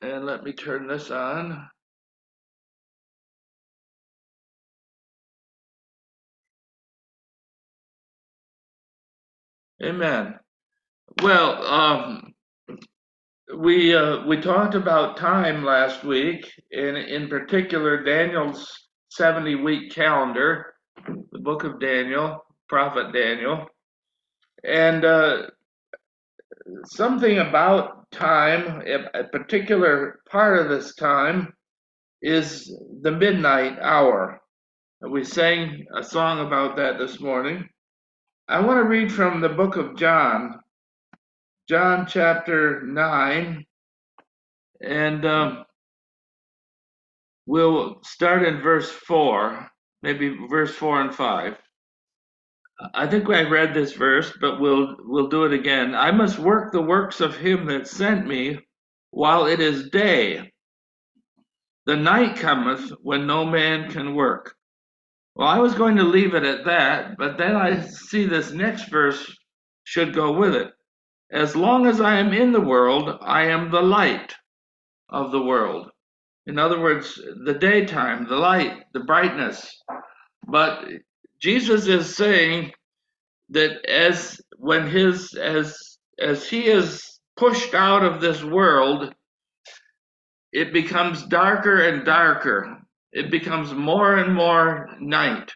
And let me turn this on. Amen. Well, we talked about time last week, and in particular Daniel's 70-week calendar, the book of Daniel, prophet Daniel, and something about time. A particular part of this time is the midnight hour. We sang a song about that this morning. I want to read from the book of John, John chapter 9, and we'll start in verse 4, maybe verse 4 and 5. I think I read this verse, but we'll do it again. I must work the works of him that sent me while it is day. The night cometh when no man can work. Well, I was going to leave it at that, but then I see this next verse should go with it. As long as I am in the world, I am the light of the world. In other words, the daytime, the light, the brightness. But Jesus is saying that as he is pushed out of this world, it becomes darker and darker. It becomes more and more night.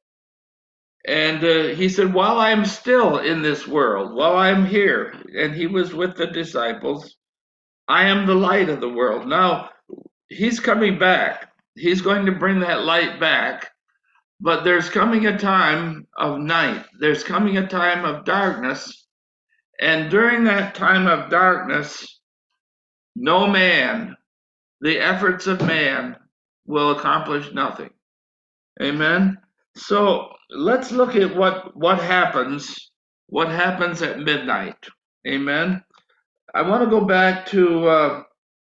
And he said, while I'm still in this world, while I'm here, and he was with the disciples, I am the light of the world. Now, he's coming back. He's going to bring that light back. But there's coming a time of night. There's coming a time of darkness. And during that time of darkness, no man, the efforts of man, will accomplish nothing. Amen. So let's look at what happens at midnight. Amen. I want to go back to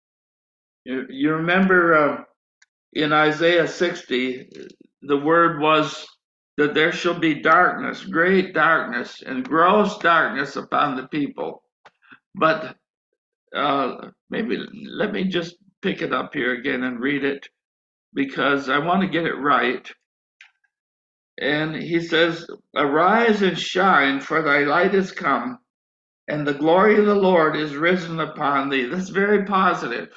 you remember in Isaiah 60, the word was that there shall be darkness, great darkness, and gross darkness upon the people. But maybe let me just pick it up here again and read it, because I want to get it right. And he says, arise and shine, for thy light is come, and the glory of the Lord is risen upon thee. That's very positive.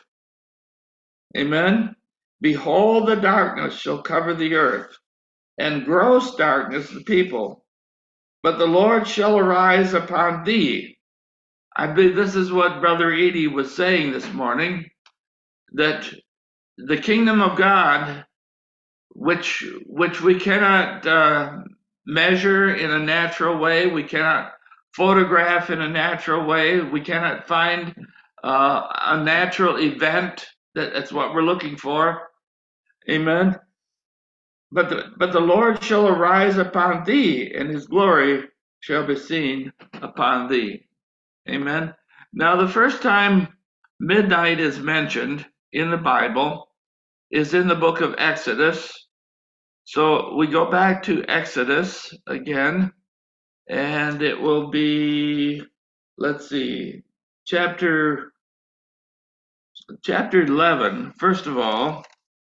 Amen. Behold, the darkness shall cover the earth, and gross darkness the people. But the Lord shall arise upon thee. I believe this is what Brother Edie was saying this morning, that the kingdom of God, which we cannot measure in a natural way, we cannot photograph in a natural way, we cannot find a natural event. That's what we're looking for. Amen. But the Lord shall arise upon thee, and his glory shall be seen upon thee. Amen. Now, the first time midnight is mentioned in the Bible is in the book of Exodus. So we go back to Exodus again, and it will be, let's see, chapter 11, first of all.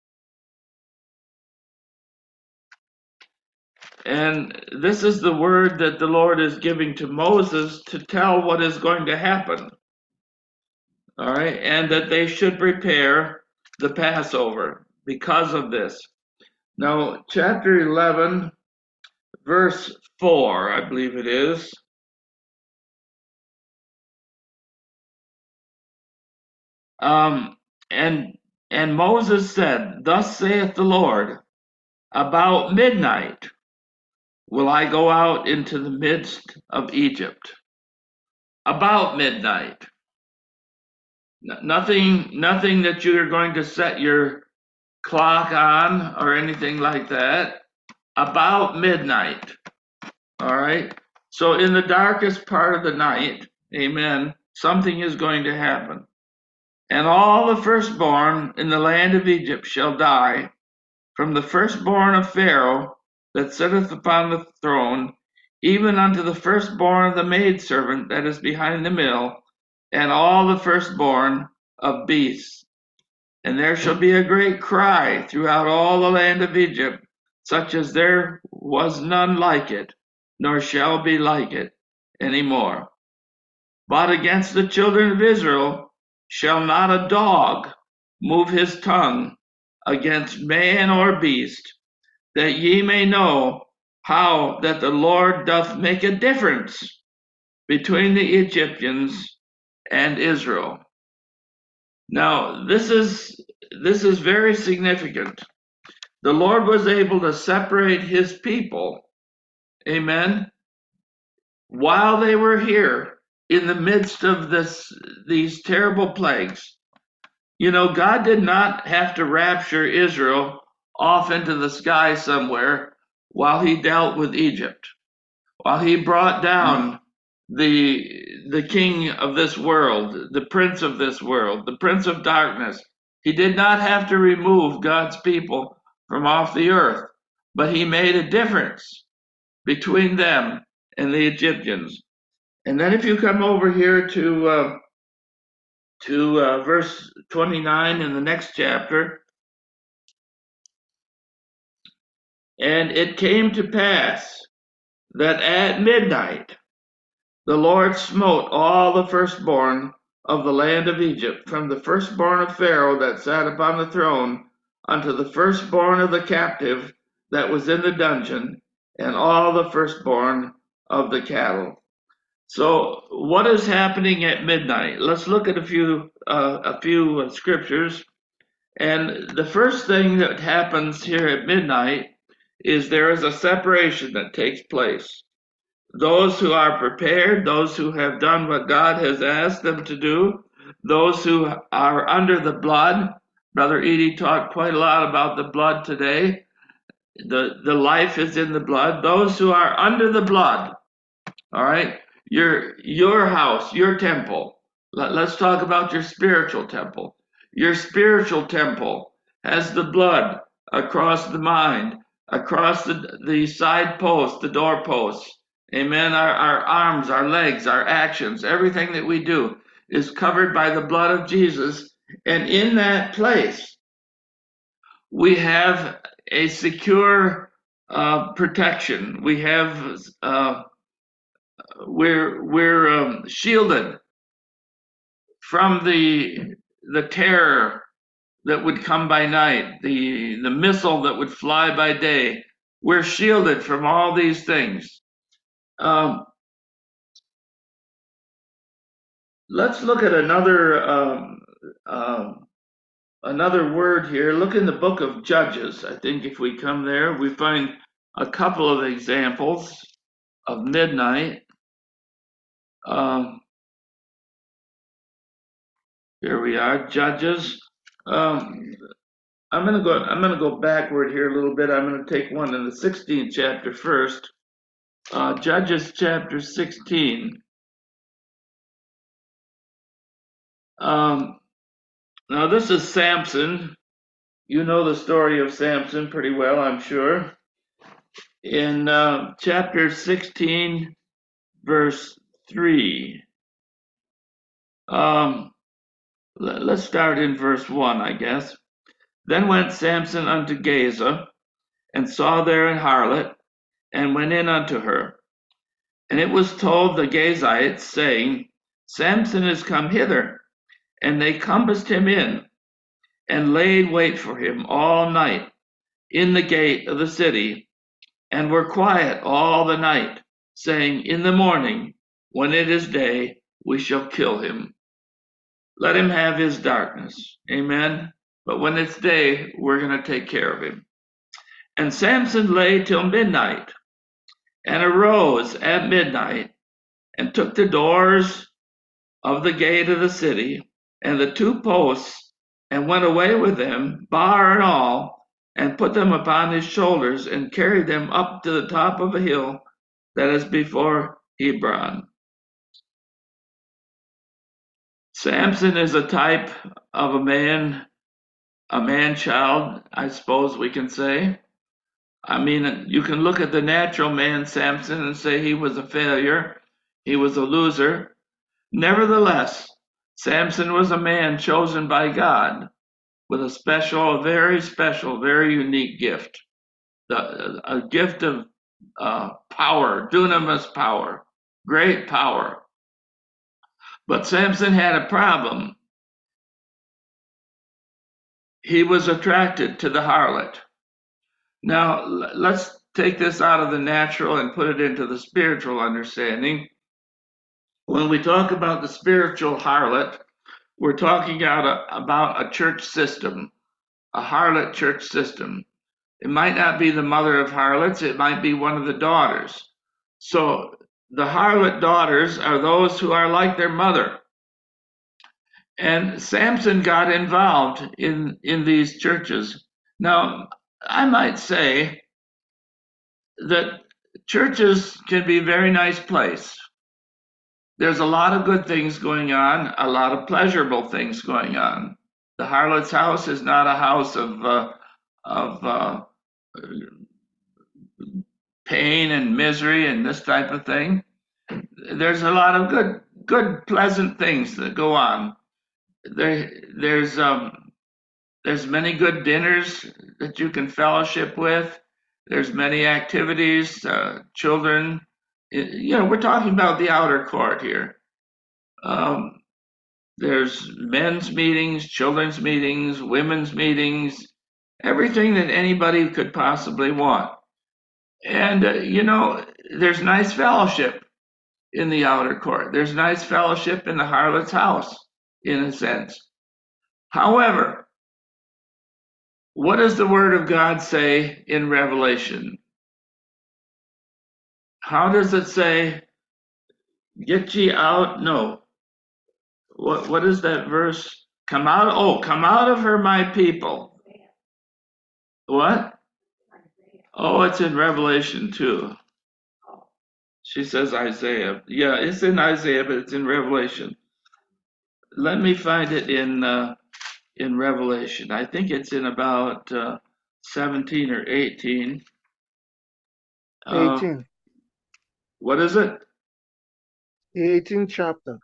And this is the word that the Lord is giving to Moses to tell what is going to happen. All right, and that they should prepare the Passover because of this. Now, chapter 11, verse 4, I believe it is. And Moses said, thus saith the Lord, about midnight will I go out into the midst of Egypt. About midnight. Nothing that you're going to set your clock on or anything like that. About midnight. All right. So in the darkest part of the night, amen, something is going to happen. And all the firstborn in the land of Egypt shall die, from the firstborn of Pharaoh that sitteth upon the throne, even unto the firstborn of the maidservant that is behind the mill, and all the firstborn of beasts. And there shall be a great cry throughout all the land of Egypt, such as there was none like it, nor shall be like it any more. But against the children of Israel shall not a dog move his tongue against man or beast, that ye may know how that the Lord doth make a difference between the Egyptians and Israel. Now, this is very significant. The Lord was able to separate his people, amen, while they were here in the midst of these terrible plagues. You know, God did not have to rapture Israel off into the sky somewhere while he dealt with Egypt, while he brought down the king of this world, the prince of this world, the prince of darkness. He did not have to remove God's people from off the earth, but he made a difference between them and the Egyptians. And then if you come over here to verse 29 in the next chapter, and it came to pass that at midnight the Lord smote all the firstborn of the land of Egypt, from the firstborn of Pharaoh that sat upon the throne unto the firstborn of the captive that was in the dungeon, and all the firstborn of the cattle. So what is happening at midnight? Let's look at a few scriptures. And the first thing that happens here at midnight is there is a separation that takes place. Those who are prepared, those who have done what God has asked them to do, those who are under the blood. Brother Edie talked quite a lot about the blood today. The life is in the blood. Those who are under the blood, all right, your house, your temple. Let's talk about your spiritual temple. Your spiritual temple has the blood across the mind, across the side posts, the door posts. Amen. Our arms, our legs, our actions, everything that we do is covered by the blood of Jesus. And in that place, we have a secure protection. We have we're shielded from the terror that would come by night, the missile that would fly by day. We're shielded from all these things. Let's look at another word here. Look in the book of Judges. I think if we come there, we find a couple of examples of midnight. Here we are, Judges. I'm gonna go backward here a little bit. I'm gonna take one in the 16th chapter first. Judges chapter 16. Now this is Samson. You know the story of Samson pretty well, I'm sure. In chapter 16, verse 3. Let's start in verse 1, I guess. Then went Samson unto Gaza, and saw there an harlot, and went in unto her. And it was told the Gazites, saying, Samson is come hither. And they compassed him in, and laid wait for him all night in the gate of the city, and were quiet all the night, saying, in the morning, when it is day, we shall kill him. Let him have his darkness. Amen. But when it's day, we're going to take care of him. And Samson lay till midnight, and arose at midnight, and took the doors of the gate of the city, and the two posts, and went away with them, bar and all, and put them upon his shoulders, and carried them up to the top of a hill that is before Hebron. Samson is a type of a man-child, I suppose we can say. I mean, you can look at the natural man, Samson, and say he was a failure. He was a loser. Nevertheless, Samson was a man chosen by God with a very special, very unique gift, a gift of power, dunamis power, great power. But Samson had a problem. He was attracted to the harlot. Now, let's take this out of the natural and put it into the spiritual understanding. When we talk about the spiritual harlot, we're talking about a church system, a harlot church system. It might not be the mother of harlots, it might be one of the daughters. So the harlot daughters are those who are like their mother. And Samson got involved in these churches. Now, I might say that churches can be a very nice place. There's a lot of good things going on, a lot of pleasurable things going on. The harlot's house is not a house of pain and misery and this type of thing. There's a lot of good, pleasant things that go on. There's many good dinners that you can fellowship with. There's many activities, children. We're talking about the outer court here. Um, there's men's meetings, children's meetings, women's meetings, everything that anybody could possibly want. And, there's nice fellowship in the outer court. There's nice fellowship in the harlot's house, in a sense. However, what does the Word of God say in Revelation? How does it say, get ye out? No. What is that verse? Come out. Oh, come out of her, my people. What? Oh, it's in Revelation too. She says Isaiah. Yeah, it's in Isaiah, but it's in Revelation. Let me find it in Revelation. I think it's in about 17 or 18. 18. What is it? The 18th chapter.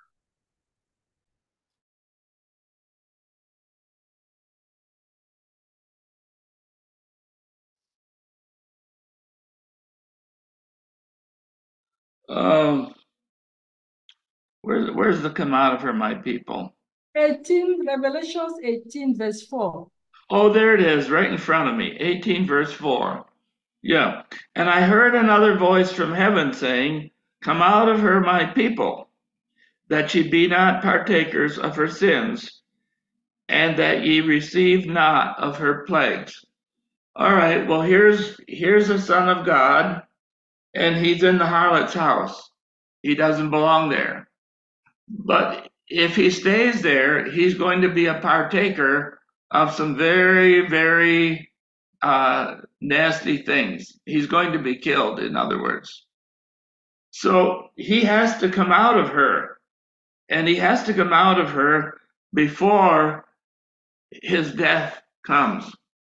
Um, where's the come out of her, my people? 18, Revelations 18, verse 4. Oh, there it is, right in front of me. 18, verse 4. Yeah. And I heard another voice from heaven saying, come out of her, my people, that ye be not partakers of her sins, and that ye receive not of her plagues. All right, well, here's the Son of God, and he's in the harlot's house. He doesn't belong there. But if he stays there, he's going to be a partaker of some very, very nasty things. He's going to be killed, in other words. So he has to come out of her, and he has to come out of her before his death comes.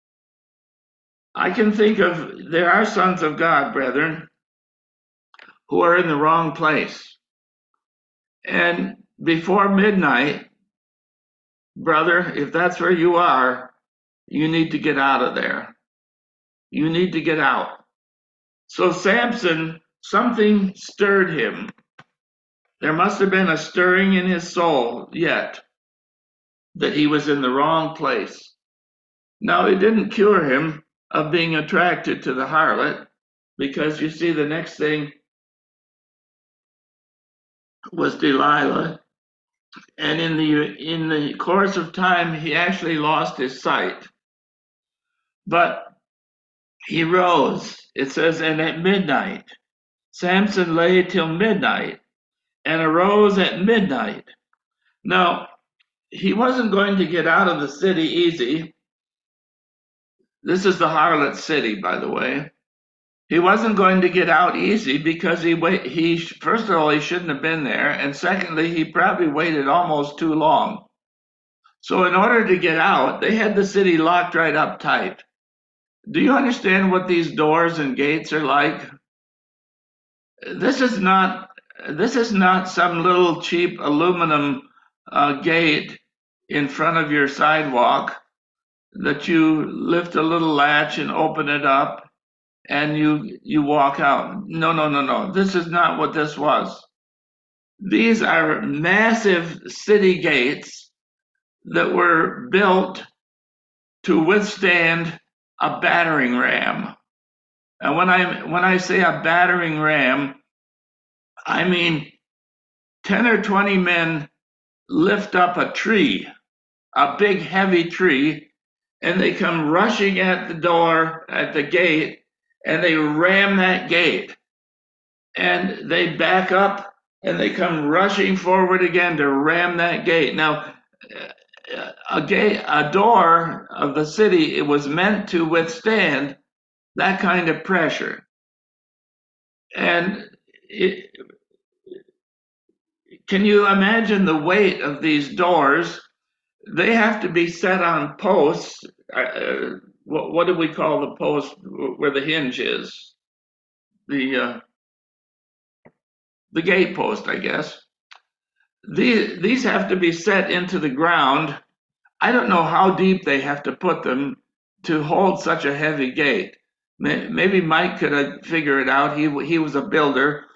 I can think of, there are sons of God, brethren, who are in the wrong place. And before midnight, brother, if that's where you are, you need to get out of there. You need to get out. So Samson, something stirred him. There must have been a stirring in his soul yet that he was in the wrong place. Now, it didn't cure him of being attracted to the harlot, because you see, the next thing was Delilah, and in the course of time, he actually lost his sight. But he rose. It says, and at midnight, Samson lay till midnight, and arose at midnight. Now, he wasn't going to get out of the city easy. This is the harlot city, by the way. He wasn't going to get out easy because he first of all, he shouldn't have been there, and secondly, he probably waited almost too long. So in order to get out, they had the city locked right up tight. Do you understand what these doors and gates are like? This is not some little cheap aluminum gate in front of your sidewalk that you lift a little latch and open it up and you walk out. No, no, no, no. This is not what this was. These are massive city gates that were built to withstand a battering ram. And when I say a battering ram, I mean 10 or 20 men lift up a tree, a big heavy tree, and they come rushing at the door, at the gate, and they ram that gate. And they back up and they come rushing forward again to ram that gate. Now, a door of the city, it was meant to withstand that kind of pressure. And can you imagine the weight of these doors? They have to be set on posts. What do we call the post where the hinge is? The gate post, I guess. These have to be set into the ground. I don't know how deep they have to put them to hold such a heavy gate. Maybe Mike could figure it out. He was a builder.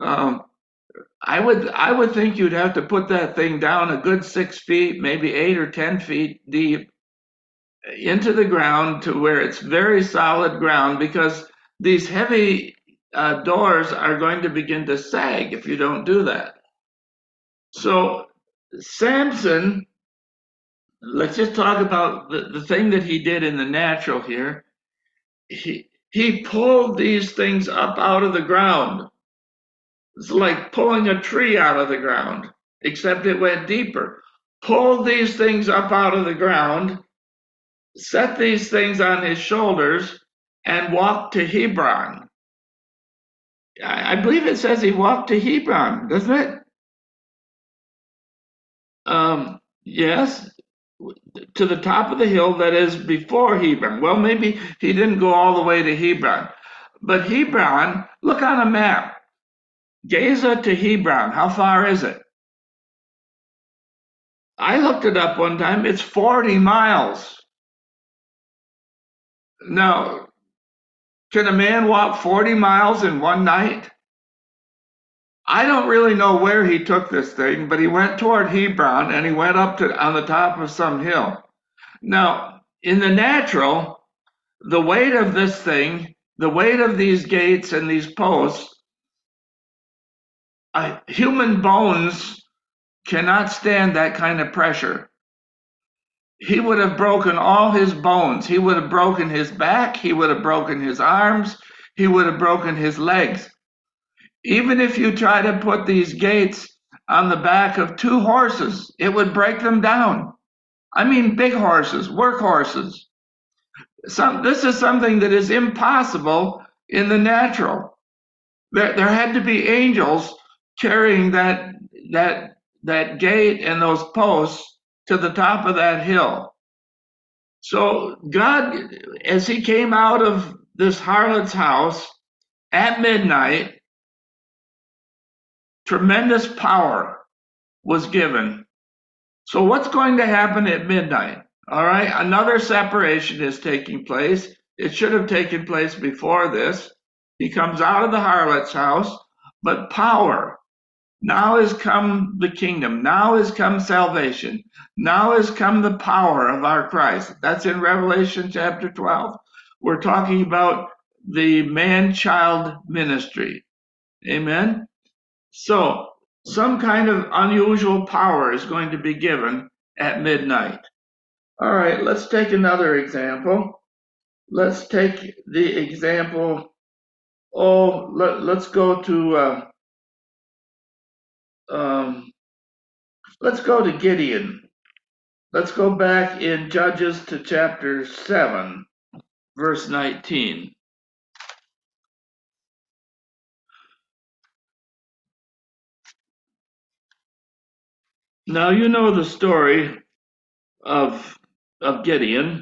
I would think you'd have to put that thing down a good 6 feet, maybe 8 or 10 feet deep into the ground to where it's very solid ground, because these heavy doors are going to begin to sag if you don't do that. So Samson, let's just talk about the thing that he did in the natural here. He pulled these things up out of the ground. It's like pulling a tree out of the ground, except it went deeper. Pulled these things up out of the ground, set these things on his shoulders, and walked to Hebron. I believe it says he walked to Hebron, doesn't it? Yes, to the top of the hill that is before Hebron. Well, maybe he didn't go all the way to Hebron. But Hebron, look on a map. Gaza to Hebron, how far is it? I looked it up one time. It's 40 miles. Now, can a man walk 40 miles in one night? I don't really know where he took this thing, but he went toward Hebron and he went up to on the top of some hill. Now, in the natural, the weight of this thing, the weight of these gates and these posts, human bones cannot stand that kind of pressure. He would have broken all his bones. He would have broken his back. He would have broken his arms. He would have broken his legs. Even if you try to put these gates on the back of 2 horses, it would break them down. I mean, big horses, work horses. This is something that is impossible in the natural. There had to be angels carrying that gate and those posts to the top of that hill. So God, as he came out of this harlot's house at midnight, tremendous power was given. So what's going to happen at midnight? All right, another separation is taking place. It should have taken place before this. He comes out of the harlot's house, but power. Now has come the kingdom. Now has come salvation. Now has come the power of our Christ. That's in Revelation chapter 12. We're talking about the man-child ministry. Amen? So, some kind of unusual power is going to be given at midnight. All right, let's take another example. Let's take the example, let's go to let's go to Gideon. Let's go back in Judges to chapter 7, verse 19. Now you know the story of Gideon.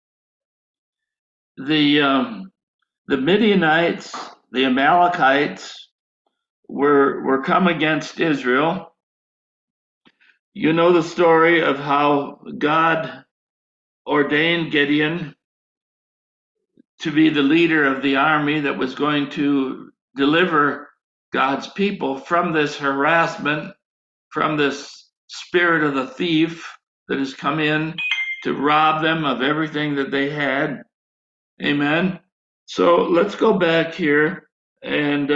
The Midianites, the Amalekites were come against Israel. You know the story of how God ordained Gideon to be the leader of the army that was going to deliver God's people from this harassment, from this spirit of the thief that has come in to rob them of everything that they had. Amen. So let's go back here and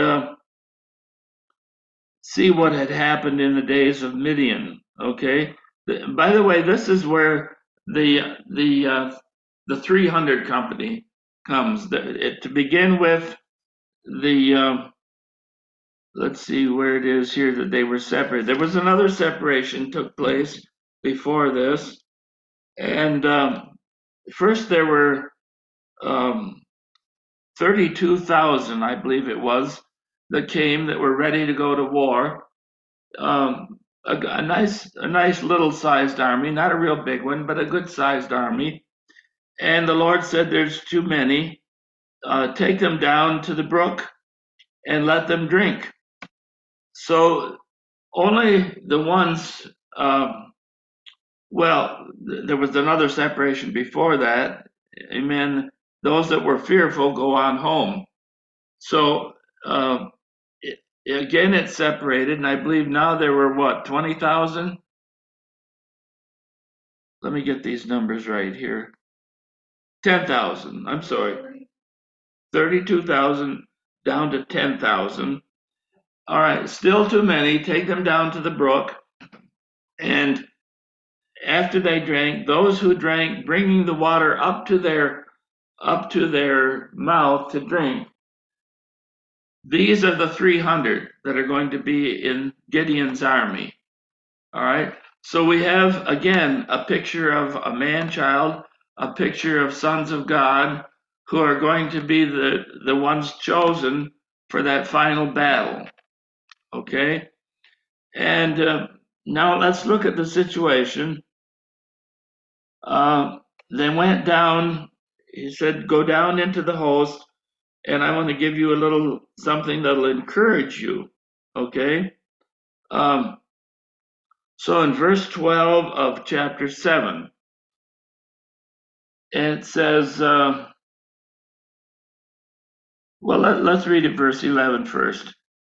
see what had happened in the days of Midian. Okay. By the way, this is where the 300 company comes. To begin with, let's see where it is here that they were separated. There was another separation took place before this, and first there were 32,000, I believe it was, that came that were ready to go to war. A nice little sized army, not a real big one, but a good sized army. And the Lord said, "There's too many. Take them down to the brook and let them drink." So only the ones, well, there was another separation before that. Amen. Those that were fearful go on home. So again, it's separated, and I believe now there were what, 20,000? Let me get these numbers right here. 10,000. I'm sorry, 32,000 down to 10,000. All right, still too many. Take them down to the brook, and after they drank, those who drank, bringing the water up to their mouth to drink. These are the 300 that are going to be in Gideon's army. All right. So we have again a picture of a man-child, a picture of sons of God who are going to be the ones chosen for that final battle. Okay. And now let's look at the situation. They went down. He said, "Go down into the host." And I want to give you a little something that'll encourage you. Okay. So in verse 12 of chapter 7, it says, well, let's read it verse 11 first.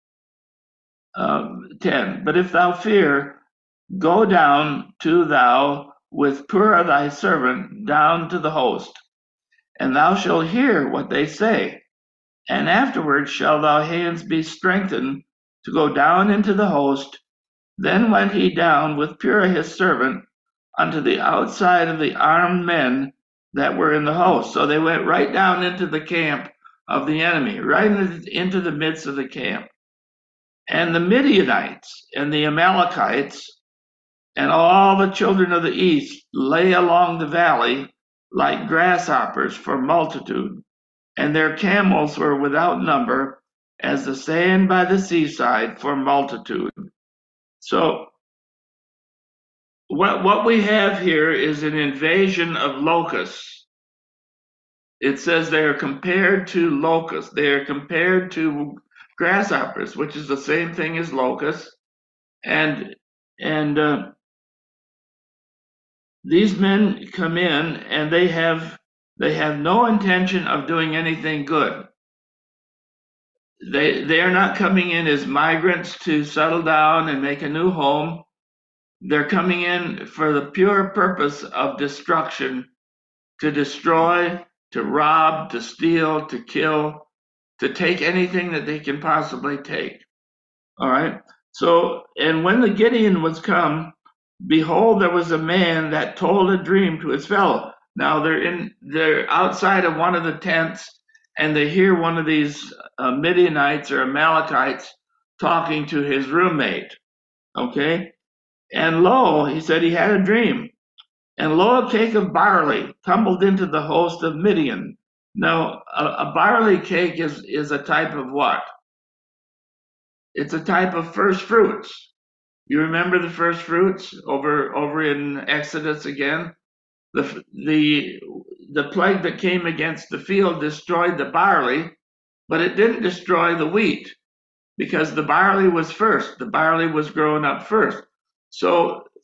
10. But if thou fear, go down to thou with Purah thy servant down to the host, and thou shalt hear what they say. And afterwards shall thy hands be strengthened to go down into the host. Then went he down with Purah his servant unto the outside of the armed men that were in the host. So they went right down into the camp of the enemy, right into the midst of the camp. And the Midianites and the Amalekites and all the children of the east lay along the valley like grasshoppers for multitude, and their camels were without number as the sand by the seaside for multitude. So what we have here is an invasion of locusts. It says they are compared to locusts. They are compared to grasshoppers, which is the same thing as locusts. And these men come in and they have no intention of doing anything good. They are not coming in as migrants to settle down and make a new home. They're coming in for the pure purpose of destruction, to destroy, to rob, to steal, to kill, to take anything that they can possibly take. All right. So, and when the Gideon was come, behold, there was a man that told a dream to his fellow. Now they're outside of one of the tents, and they hear one of these Midianites or Amalekites talking to his roommate. Okay. And lo, he said he had a dream. And lo, a cake of barley tumbled into the host of Midian. Now, a barley cake is a type of what? It's a type of first fruits. You remember the first fruits over in Exodus again? The plague that came against the field destroyed the barley, but it didn't destroy the wheat because the barley was first. The barley was growing up first. So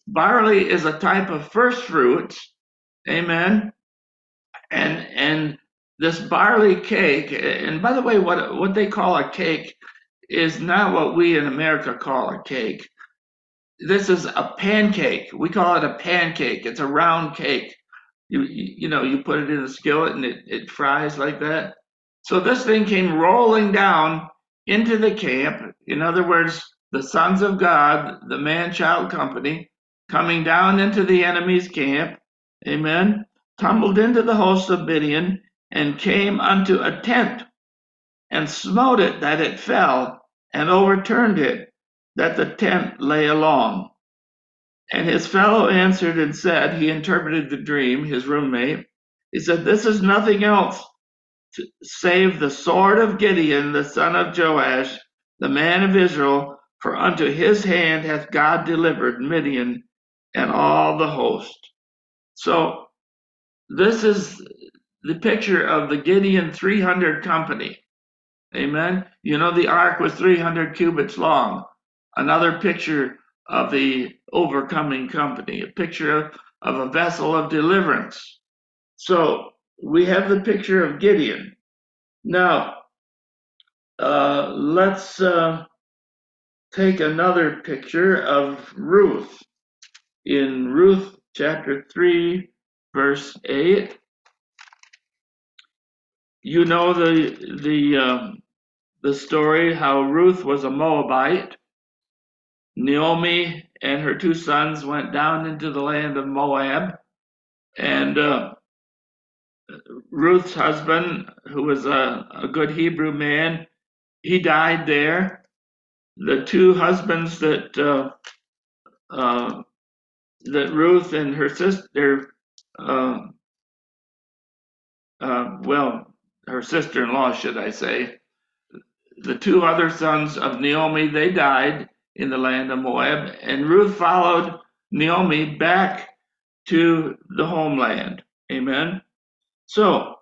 barley is a type of first fruits. Amen. And this barley cake, and by the way, what they call a cake is not what we in America call a cake. This is a pancake. We call it a pancake. It's a round cake. You put it in a skillet and it fries like that. So this thing came rolling down into the camp. In other words, the sons of God, the man-child company, coming down into the enemy's camp, amen, tumbled into the host of Midian and came unto a tent and smote it that it fell and overturned it, that the tent lay along. And his fellow answered and said, he interpreted the dream, his roommate. He said, this is nothing else save the sword of Gideon, the son of Joash, the man of Israel, for unto his hand hath God delivered Midian and all the host. So this is the picture of the Gideon 300 company. Amen. The ark was 300 cubits long. Another picture of the overcoming company, a picture of a vessel of deliverance. So we have the picture of Gideon. Now, let's take another picture of Ruth. In Ruth chapter 3, verse 8, you know the story how Ruth was a Moabite. Naomi and her two sons went down into the land of Moab, and Ruth's husband, who was a good Hebrew man, he died there. The two husbands that Ruth and her sister, her sister-in-law, should I say, the two other sons of Naomi, they died in the land of Moab, and Ruth followed Naomi back to the homeland. Amen. So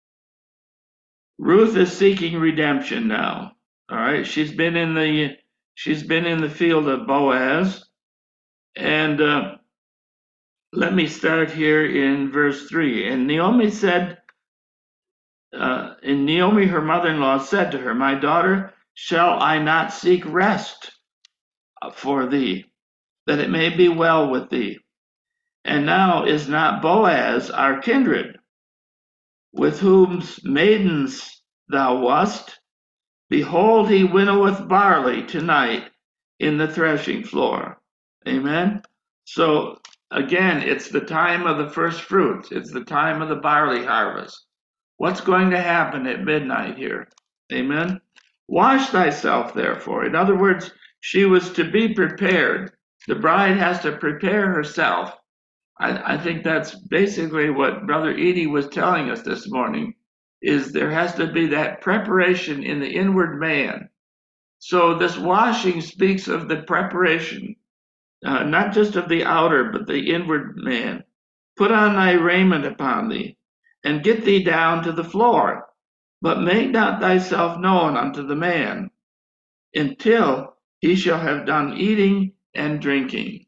Ruth is seeking redemption now. All right, she's been in the field of Boaz, and let me start here in verse 3. And Naomi said, and Naomi, her mother-in-law, said to her, my daughter, shall I not seek rest for thee, that it may be well with thee? And now is not Boaz our kindred, with whose maidens thou wast? Behold, he winnoweth barley tonight in the threshing floor. Amen. So again, it's the time of the first fruits. It's the time of the barley harvest. What's going to happen at midnight here? Amen. Wash thyself, therefore. In other words, she was to be prepared. The bride has to prepare herself. I think that's basically what Brother Edie was telling us this morning, is there has to be that preparation in the inward man. So this washing speaks of the preparation, not just of the outer, but the inward man. Put on thy raiment upon thee, and get thee down to the floor, but make not thyself known unto the man, until he shall have done eating and drinking.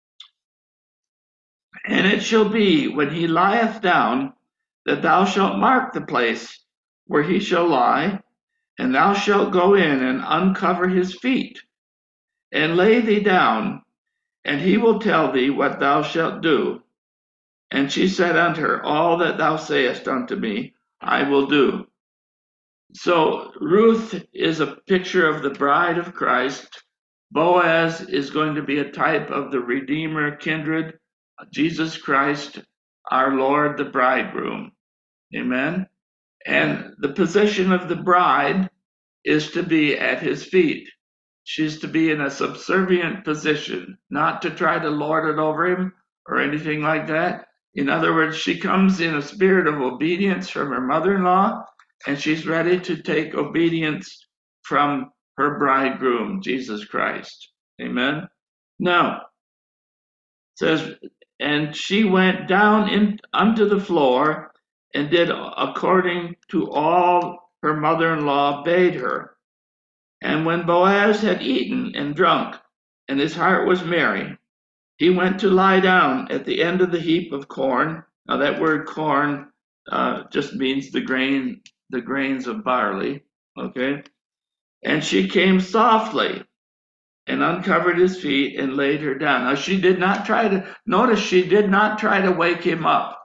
And it shall be, when he lieth down, that thou shalt mark the place where he shall lie, and thou shalt go in and uncover his feet, and lay thee down, and he will tell thee what thou shalt do. And she said unto her, all that thou sayest unto me, I will do. So Ruth is a picture of the bride of Christ. Boaz is going to be a type of the Redeemer kindred, Jesus Christ, our Lord, the bridegroom. Amen. And the position of the bride is to be at his feet. She's to be in a subservient position, not to try to lord it over him or anything like that. In other words, she comes in a spirit of obedience from her mother-in-law, and she's ready to take obedience from her bridegroom, Jesus Christ. Amen. Now, it says, and she went down unto the floor and did according to all her mother-in-law bade her. And when Boaz had eaten and drunk, and his heart was merry, he went to lie down at the end of the heap of corn. Now that word corn just means the grains of barley. Okay. And she came softly and uncovered his feet and laid her down. Now she did not try to, notice she did not try to wake him up.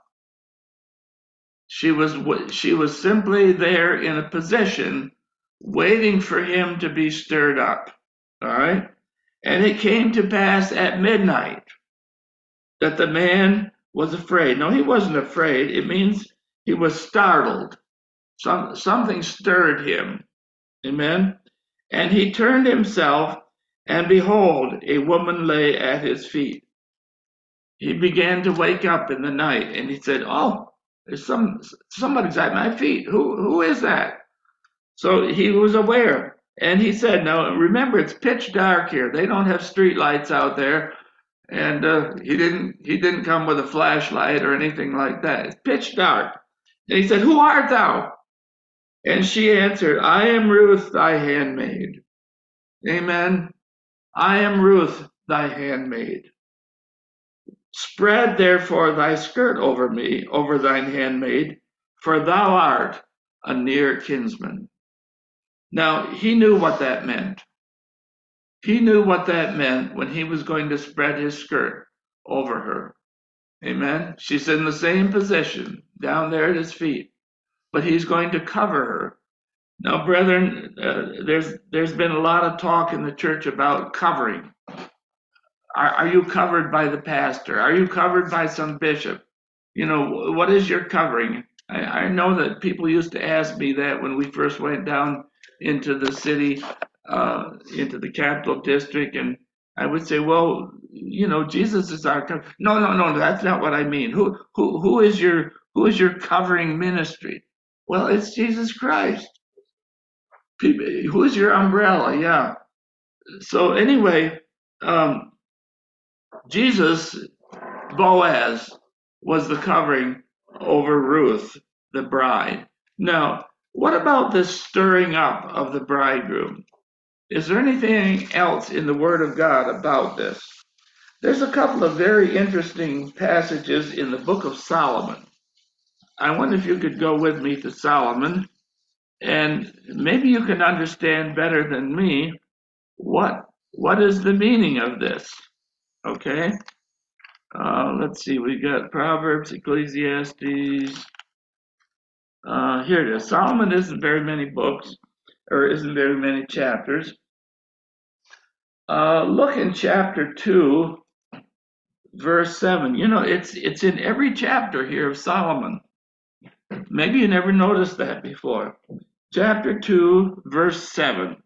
She was simply there in a position waiting for him to be stirred up. All right. And it came to pass at midnight that the man was afraid. No, he wasn't afraid. It means he was startled. Something stirred him. Amen. And he turned himself, and behold, a woman lay at his feet. He began to wake up in the night, and he said, "Oh, there's somebody's at my feet. Who is that?" So he was aware, and he said, "Now remember, it's pitch dark here. They don't have street lights out there." And he didn't come with a flashlight or anything like that. It's pitch dark. And he said, "Who art thou?" And she answered, "I am Ruth, thy handmaid." Amen. I am Ruth, thy handmaid. Spread therefore thy skirt over me, over thine handmaid, for thou art a near kinsman. Now, he knew what that meant. He knew what that meant when he was going to spread his skirt over her. Amen. She's in the same position down there at his feet, but he's going to cover her. Now, brethren, there's been a lot of talk in the church about covering. Are you covered by the pastor? Are you covered by some bishop? You know, what is your covering? I know that people used to ask me that when we first went down into the city, into the capital district, and I would say, well, you know, Jesus is our cover. No, that's not what I mean. Who is your covering ministry? Well, it's Jesus Christ. Who is your umbrella? Yeah. So anyway, Jesus, Boaz, was the covering over Ruth, the bride. Now, what about this stirring up of the bridegroom? Is there anything else in the Word of God about this? There's a couple of very interesting passages in the book of Solomon. I wonder if you could go with me to Solomon, and maybe you can understand better than me what is the meaning of this. Okay? Let's see, we got Proverbs, Ecclesiastes. Here it is. Solomon isn't very many books, or isn't very many chapters. Look in chapter 2, verse 7. You know, it's in every chapter here of Solomon. Maybe you never noticed that before. Chapter 2, verse 7.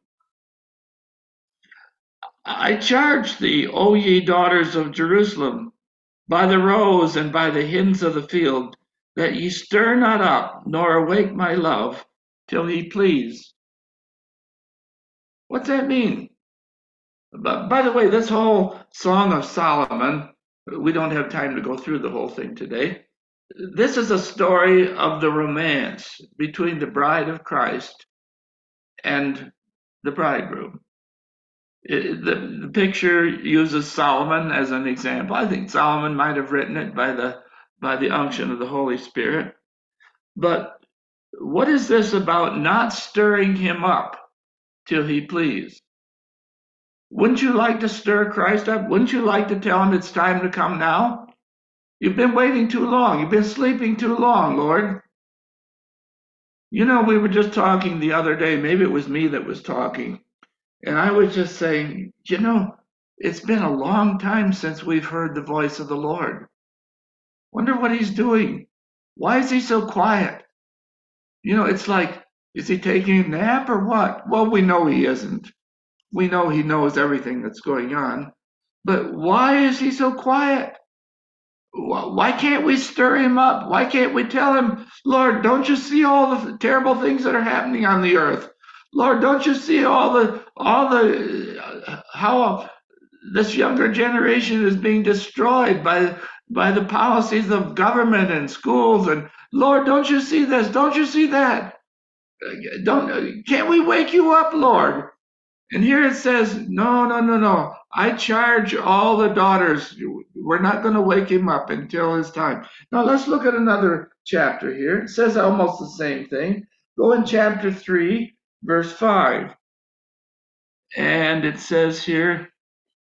I charge thee, O ye daughters of Jerusalem, by the roes and by the hinds of the field, that ye stir not up, nor awake my love, till he please. What's that mean? But by the way, this whole Song of Solomon, we don't have time to go through the whole thing today. This is a story of the romance between the bride of Christ and the bridegroom. The picture uses Solomon as an example. I think Solomon might have written it by the unction of the Holy Spirit. But what is this about not stirring him up till he please? Wouldn't you like to stir Christ up? Wouldn't you like to tell him it's time to come now? You've been waiting too long. You've been sleeping too long, Lord. You know, we were just talking the other day. Maybe it was me that was talking. And I was just saying, you know, it's been a long time since we've heard the voice of the Lord. Wonder what he's doing. Why is he so quiet? You know, it's like, is he taking a nap or what? Well, we know he isn't. We know he knows everything that's going on. But why is he so quiet? Why can't we stir him up? Why can't we tell him, Lord, don't you see all the terrible things that are happening on the earth? Lord, don't you see how this younger generation is being destroyed by the policies of government and schools? And Lord, don't you see this? Don't you see that? Can't we wake you up, Lord? And here it says, no, no, no, no. I charge all the daughters. We're not going to wake him up until his time. Now let's look at another chapter here. It says almost the same thing. Go in chapter 3, verse 5. And it says here,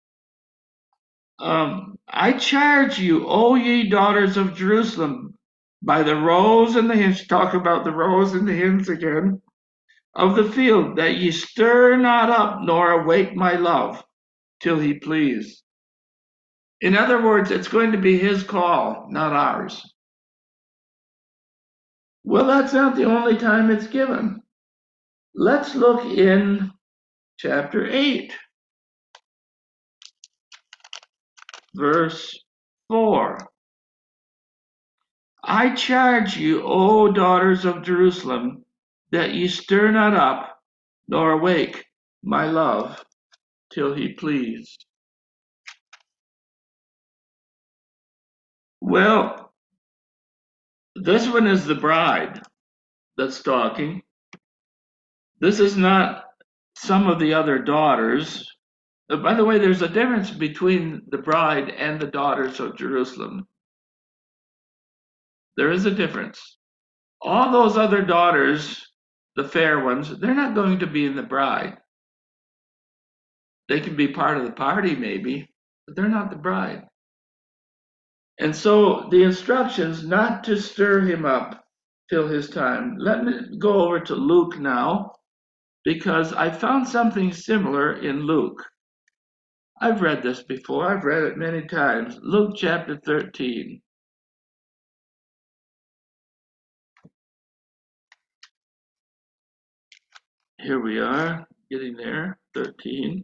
I charge you, O ye daughters of Jerusalem, by the roes and the hinds, talk about the roes and the hinds again, of the field, that ye stir not up nor awake my love till he please. In other words, it's going to be his call, not ours. Well, that's not the only time it's given. Let's look in chapter 8, verse 4. I charge you, O daughters of Jerusalem, that ye stir not up, nor awake my love till he please. Well, this one is the bride that's talking. This is not some of the other daughters. By the way, there's a difference between the bride and the daughters of Jerusalem. There is a difference. All those other daughters, the fair ones, they're not going to be in the bride. They can be part of the party maybe, but they're not the bride. And so the instructions not to stir him up till his time. Let me go over to Luke now, because I found something similar in Luke. I've read this before. I've read it many times. Luke chapter 13. Here we are, getting there, 13.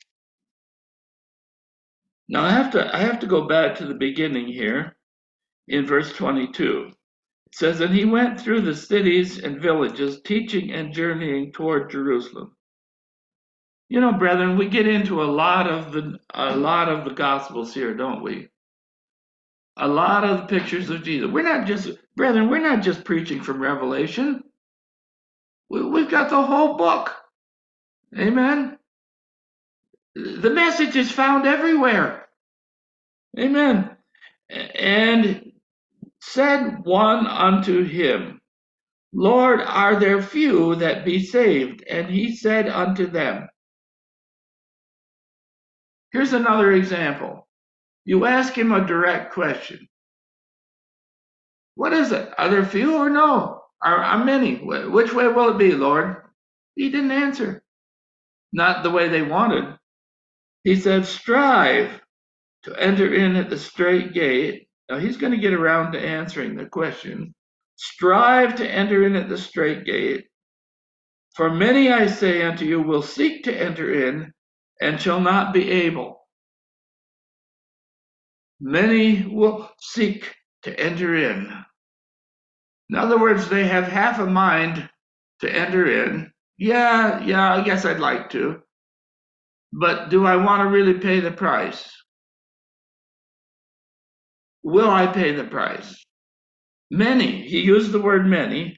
Now I have to go back to the beginning here in verse 22. It says, and he went through the cities and villages, teaching and journeying toward Jerusalem. You know, brethren, we get into a lot of the gospels here, don't we? A lot of the pictures of Jesus. We're not just preaching from Revelation. We've got the whole book. Amen. The message is found everywhere. Amen. And said one unto him, Lord, are there few that be saved? And he said unto them, here's another example. You ask him a direct question. What is it? Are there few or no? Are many? Which way will it be, Lord? He didn't answer. Not the way they wanted. He said, strive to enter in at the straight gate. Now he's going to get around to answering the question. Strive to enter in at the straight gate. For many, I say unto you, will seek to enter in and shall not be able. Many will seek to enter in. In other words, they have half a mind to enter in. Yeah, I guess I'd like to. But do I want to really pay the price? Will I pay the price? Many, he used the word many,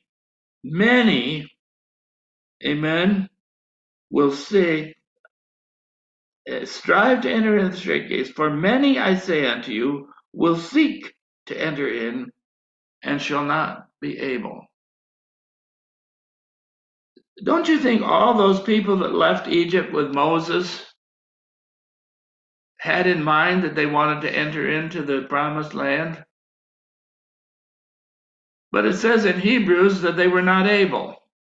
amen, will say, strive to enter in the straight gates. For many, I say unto you, will seek to enter in and shall not be able. Don't you think all those people that left Egypt with Moses had in mind that they wanted to enter into the promised land? But it says in Hebrews that they were not able.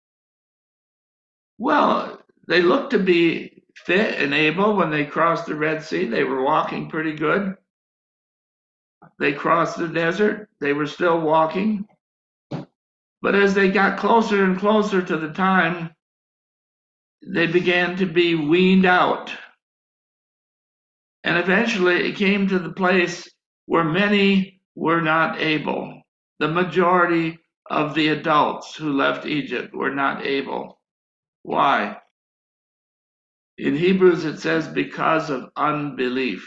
Well, they looked to be fit and able when they crossed the Red Sea. They were walking pretty good. They crossed the desert. They were still walking. But as they got closer and closer to the time, they began to be weaned out. And eventually it came to the place where many were not able. The majority of the adults who left Egypt were not able. Why? In Hebrews it says because of unbelief.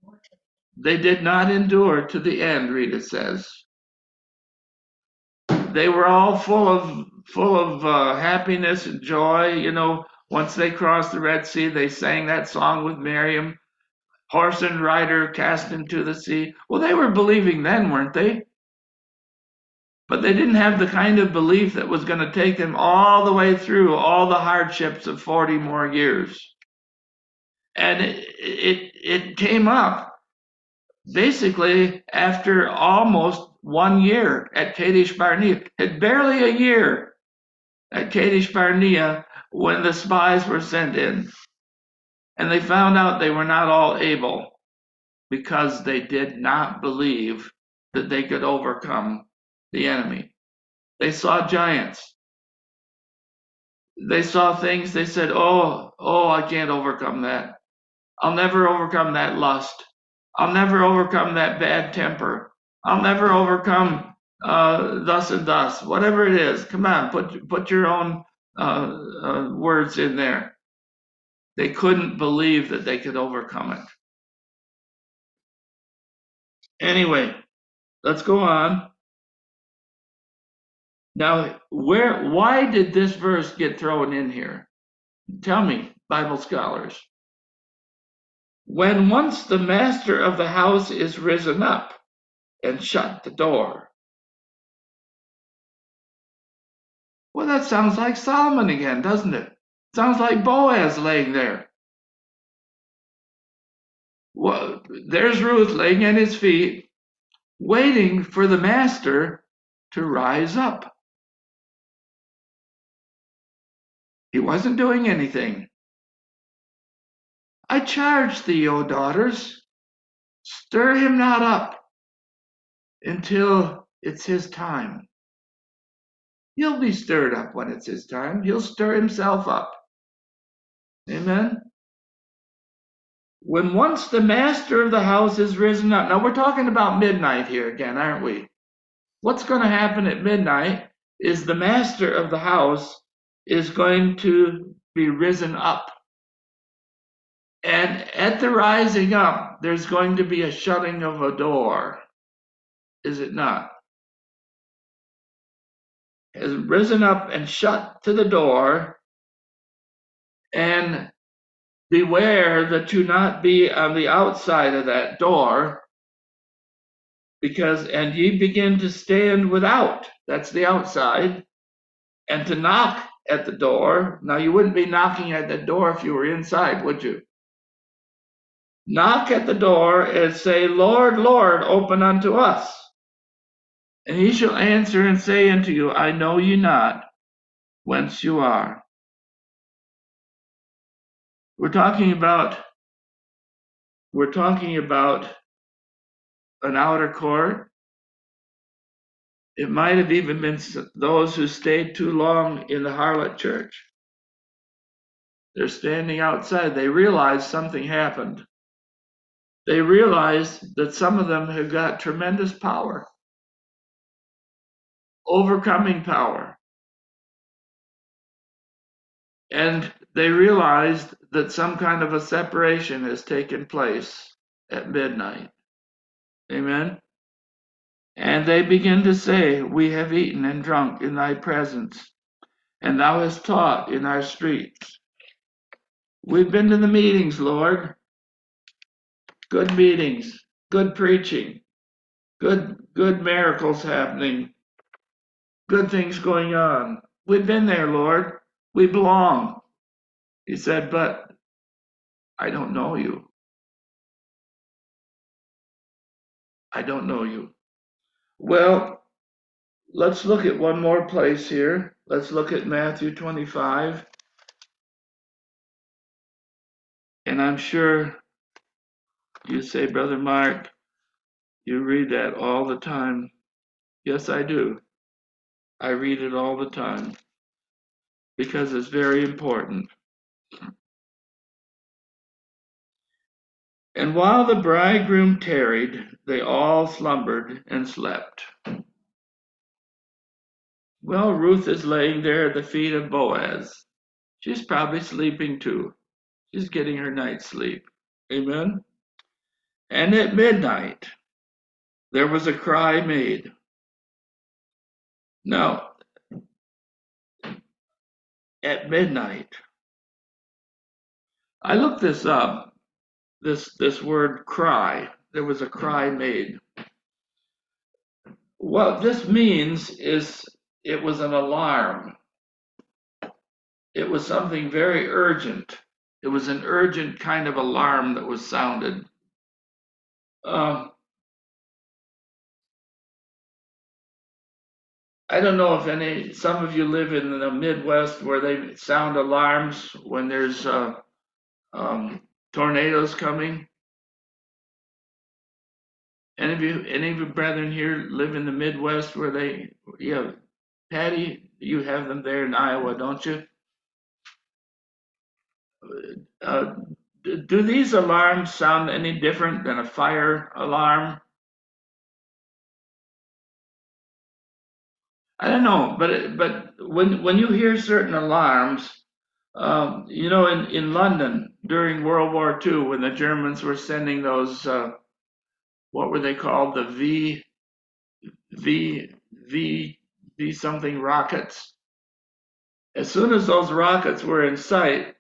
They did not endure to the end, Rita says. they were all full of happiness and joy. You know, once they crossed the Red Sea, they sang that song with Miriam, horse and rider cast into the sea. Well, they were believing then, weren't they? But they didn't have the kind of belief that was going to take them all the way through all the hardships of 40 more years. And it came up basically after almost 1 year at Kadesh Barnea. Had barely a year at Kadesh Barnea when the spies were sent in. And they found out they were not all able because they did not believe that they could overcome the enemy. They saw giants. They saw things, they said, oh, I can't overcome that. I'll never overcome that lust. I'll never overcome that bad temper. I'll never overcome thus and thus, whatever it is. Come on, put your own words in there. They couldn't believe that they could overcome it. Anyway, let's go on. Now, why did this verse get thrown in here? Tell me, Bible scholars. When once the master of the house is risen up and shut the door. Well, that sounds like Solomon again, doesn't it? Sounds like Boaz laying there. Well, there's Ruth laying at his feet, waiting for the master to rise up. He wasn't doing anything. I charge thee, O daughters, stir him not up until it's his time. He'll be stirred up when it's his time. He'll stir himself up. Amen. When once the master of the house is risen up. Now we're talking about midnight here again, aren't we? What's going to happen at midnight is the master of the house is going to be risen up. And at the rising up, there's going to be a shutting of a door. Is it not? Has risen up and shut to the door, and beware that you not be on the outside of that door, and ye begin to stand without, that's the outside, and to knock at the door. Now you wouldn't be knocking at the door if you were inside, would you? Knock at the door and say, Lord, Lord, open unto us. And he shall answer and say unto you, I know you not whence you are. We're talking about an outer court. It might have even been those who stayed too long in the harlot church. They're standing outside. They realize something happened. They realize that some of them have got tremendous power, overcoming power. And they realized that some kind of a separation has taken place at midnight. Amen. And they begin to say, we have eaten and drunk in thy presence, and thou hast taught in our streets. We've been to the meetings, Lord. Good meetings, good preaching, good miracles happening, good things going on. We've been there, Lord. We belong. He said, but I don't know you. I don't know you. Well, let's look at one more place here. Let's look at Matthew 25. And I'm sure you say, Brother Mark, you read that all the time. Yes, I do. I read it all the time because it's very important. And while the bridegroom tarried, they all slumbered and slept. Well, Ruth is laying there at the feet of Boaz. She's probably sleeping too. She's getting her night's sleep. Amen. And at midnight, there was a cry made. Now, at midnight, I looked this up, this word cry. There was a cry made. What this means is it was an alarm. It was something very urgent. It was an urgent kind of alarm that was sounded. I don't know if some of you live in the Midwest where they sound alarms when there's tornadoes coming. Any of you brethren here live in the Midwest where Patty, you have them there in Iowa, don't you? Do these alarms sound any different than a fire alarm? I don't know, but when you hear certain alarms, in London during World War II, when the Germans were sending those, what were they called, the V something rockets. As soon as those rockets were in sight,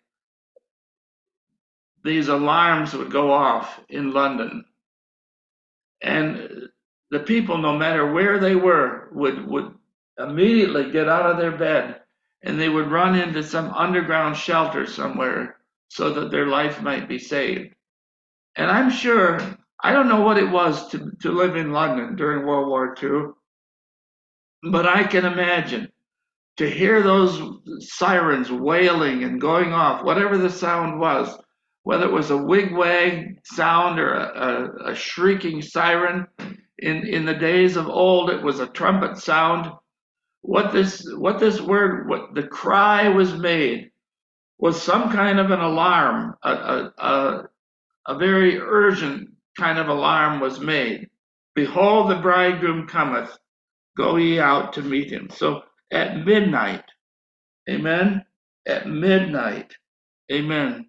these alarms would go off in London, and the people, no matter where they were, would immediately get out of their bed, and they would run into some underground shelter somewhere so that their life might be saved. And I'm sure, I don't know what it was to live in London during World War II, but I can imagine to hear those sirens wailing and going off, whatever the sound was, whether it was a wigwag sound or a shrieking siren. In the days of old, it was a trumpet sound. What the cry was made was some kind of an alarm, a very urgent kind of alarm was made. Behold, the bridegroom cometh, go ye out to meet him. So at midnight, amen, at midnight, amen.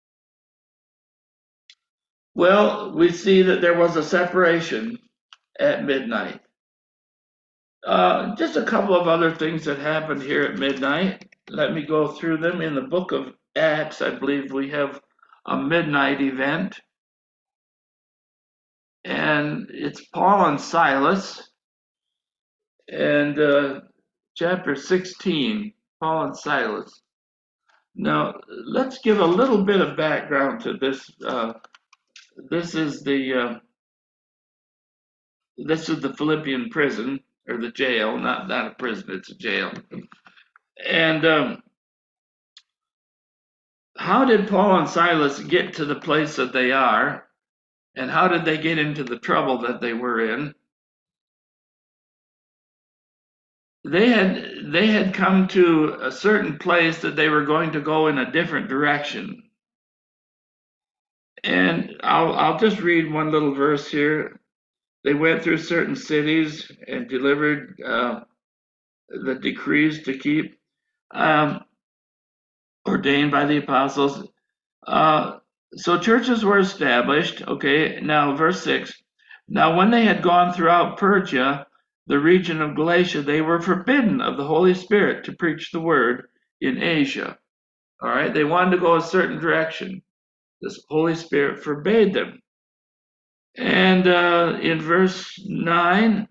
Well, we see that there was a separation at midnight. Just a couple of other things that happened here at midnight. Let me go through them. In the book of Acts, I believe we have a midnight event. And it's Paul and Silas. And chapter 16, Paul and Silas. Now, let's give a little bit of background to this. This is the Philippian prison, or the jail, not a prison, it's a jail. And how did Paul and Silas get to the place that they are? And how did they get into the trouble that they were in? They had come to a certain place that they were going to go in a different direction. And I'll just read one little verse here. They went through certain cities and delivered the decrees to keep, ordained by the apostles. So churches were established. Okay, now verse 6. Now when they had gone throughout Persia, the region of Galatia, they were forbidden of the Holy Spirit to preach the word in Asia. All right, they wanted to go a certain direction. The Holy Spirit forbade them. And in verse 9,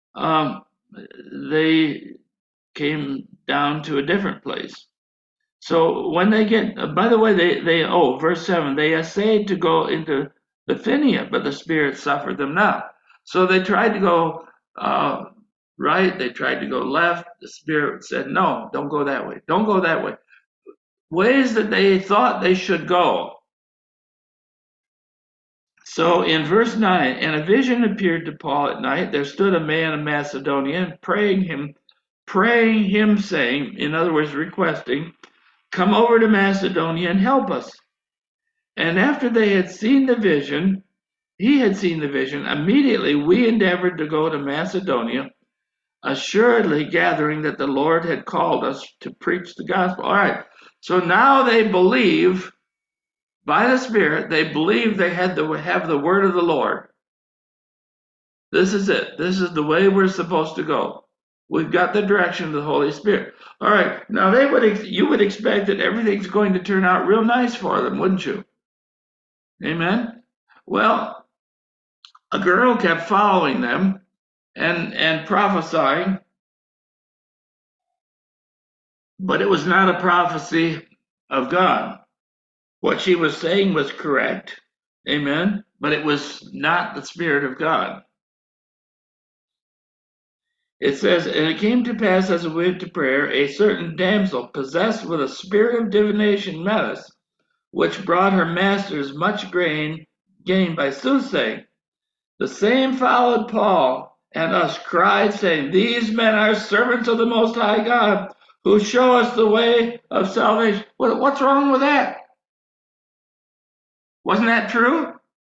they came down to a different place. So when they get, by the way, verse 7, they essayed to go into Bithynia, but the Spirit suffered them not. So they tried to go right, they tried to go left. The Spirit said, no, don't go that way. Don't go that way. Ways that they thought they should go. So in verse 9, and a vision appeared to Paul at night. There stood a man of Macedonia, praying him, saying, in other words, requesting, come over to Macedonia and help us. And after they had seen the vision, he had seen the vision, immediately we endeavored to go to Macedonia, assuredly gathering that the Lord had called us to preach the gospel. All right, so now they believe, by the Spirit, they believe they had to have the word of the Lord. This is it. This is the way we're supposed to go. We've got the direction of the Holy Spirit. All right. Now you would expect that everything's going to turn out real nice for them, wouldn't you? Amen. Well, a girl kept following them and prophesying, but it was not a prophecy of God. What she was saying was correct. Amen. But it was not the Spirit of God. It says, and it came to pass as we went to prayer, a certain damsel possessed with a spirit of divination met us, which brought her masters much gain by soothsaying. The same followed Paul and us, cried, saying, these men are servants of the Most High God, who show us the way of salvation. What's wrong with that? Wasn't that true?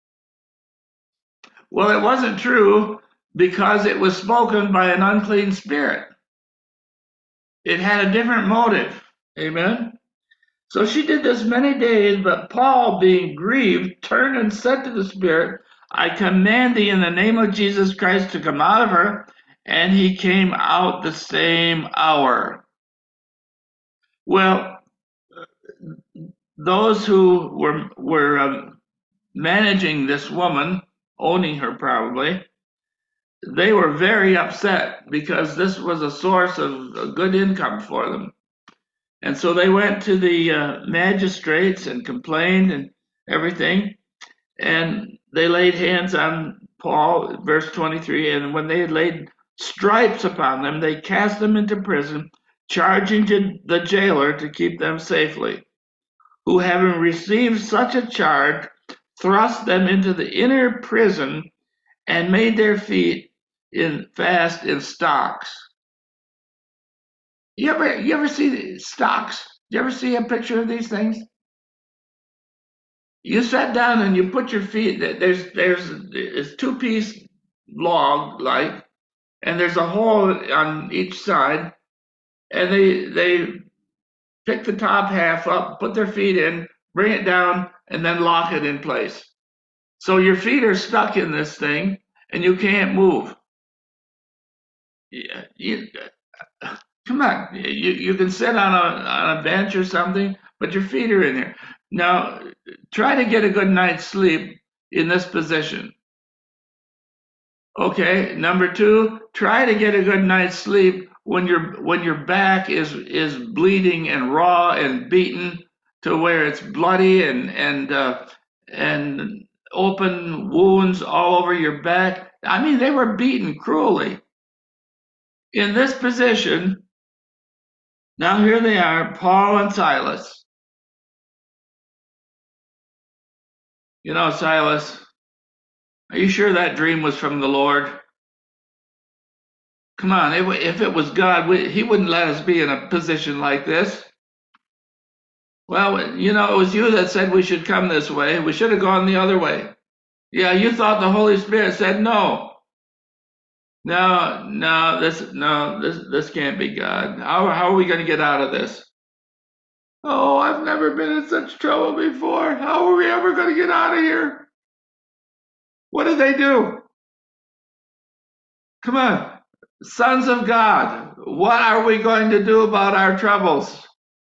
Well, it wasn't true because it was spoken by an unclean spirit. It had a different motive. Amen. So she did this many days, but Paul, being grieved, turned and said to the spirit, I command thee in the name of Jesus Christ to come out of her. And he came out the same hour. Well, those who were managing this woman, owning her probably, they were very upset because this was a source of a good income for them. And so they went to the magistrates and complained and everything. And they laid hands on Paul, verse 23. And when they had laid stripes upon them, they cast them into prison, charging to the jailer to keep them safely, who, having received such a charge, thrust them into the inner prison and made their feet fast in stocks. You ever see stocks? You ever see a picture of these things? You sat down and you put your feet. There's two-piece log like, and there's a hole on each side, and they pick the top half up, put their feet in, bring it down, and then lock it in place. So your feet are stuck in this thing, and you can't move. Come on, you can sit on a bench or something, but your feet are in there. Now, try to get a good night's sleep in this position. Okay, number two, try to get a good night's sleep when your back is bleeding and raw and beaten to where it's bloody and open wounds all over your back. I mean, they were beaten cruelly. In this position, now here they are, Paul and Silas. You know, Silas, are you sure that dream was from the Lord? Come on, if it was God, he wouldn't let us be in a position like this. Well, you know, it was you that said we should come this way. We should have gone the other way. Yeah, you thought the Holy Spirit said no. No, this can't be God. How are we going to get out of this? Oh, I've never been in such trouble before. How are we ever going to get out of here? What did they do? Come on, sons of God, what are we going to do about our troubles?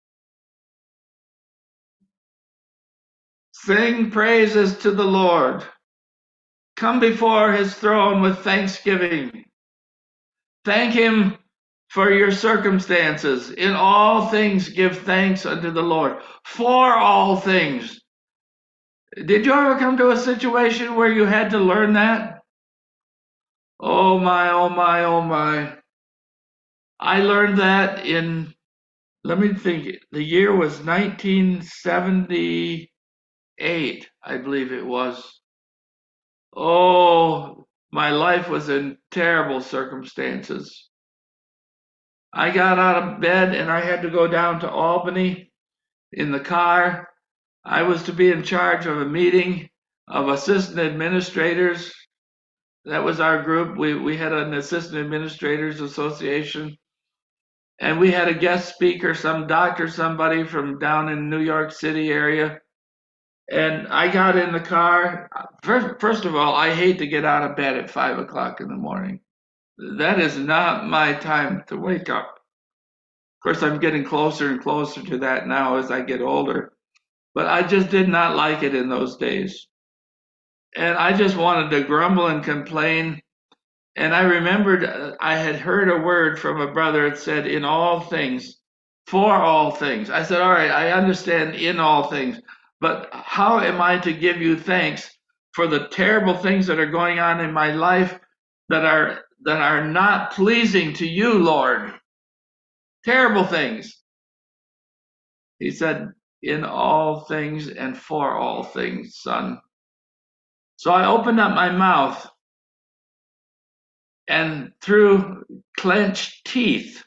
Sing praises to the Lord. Come before his throne with thanksgiving. Thank him for your circumstances. In all things give thanks unto the Lord. For all things. Did you ever come to a situation where you had to learn that? Oh my, oh my, oh my. I learned that let me think, the year was 1978, I believe it was. Oh, my life was in terrible circumstances. I got out of bed and I had to go down to Albany in the car. I was to be in charge of a meeting of assistant administrators. That was our group. We had an assistant administrators association. And we had a guest speaker, some doctor, somebody from down in New York City area. And I got in the car. First of all, I hate to get out of bed at 5 o'clock in the morning. that is not my time to wake up. Of course, I'm getting closer and closer to that now as I get older, but I just did not like it in those days. And I just wanted to grumble and complain. And I remembered I had heard a word from a brother that said, in all things, for all things. I said, all right, I understand in all things, but how am I to give you thanks for the terrible things that are going on in my life that are not pleasing to you, Lord? Terrible things. He said, in all things and for all things, son. So I opened up my mouth, and through clenched teeth,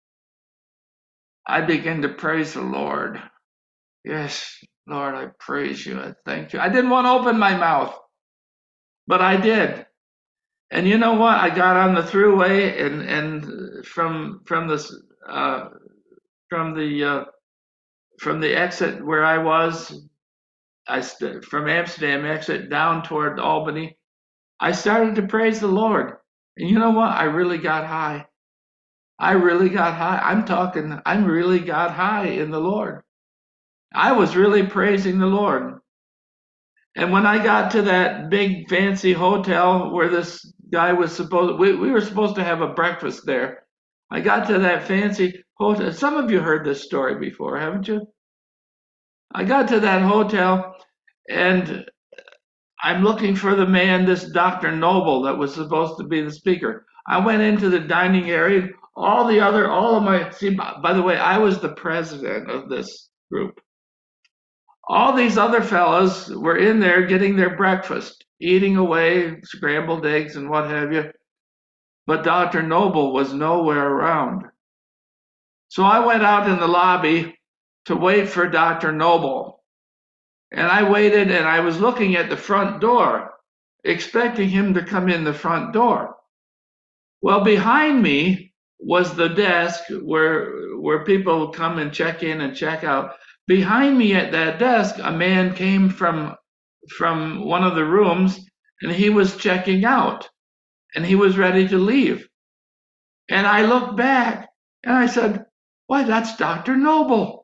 I began to praise the Lord. Yes, Lord, I praise you. I thank you. I didn't want to open my mouth, but I did. And you know what? I got on the thruway, and from uh, from the from the exit where I was, from Amsterdam exit down toward Albany, I started to praise the Lord. And you know what? I really got high. I really got high. I'm really got high in the Lord. I was really praising the Lord. And when I got to that big fancy hotel where this guy was we were supposed to have a breakfast there. I got to that fancy hotel. Some of you heard this story before, haven't you? I got to that hotel and I'm looking for the man, this Dr. Noble, that was supposed to be the speaker. I went into the dining area. See, by the way, I was the president of this group. All these other fellows were in there getting their breakfast, eating away, scrambled eggs and what have you. But Dr. Noble was nowhere around. So I went out in the lobby to wait for Dr. Noble. And I waited and I was looking at the front door, expecting him to come in the front door. Well, behind me was the desk where people come and check in and check out. Behind me at that desk, a man came from one of the rooms and he was checking out and he was ready to leave. And I looked back and I said, why, that's Dr. Noble.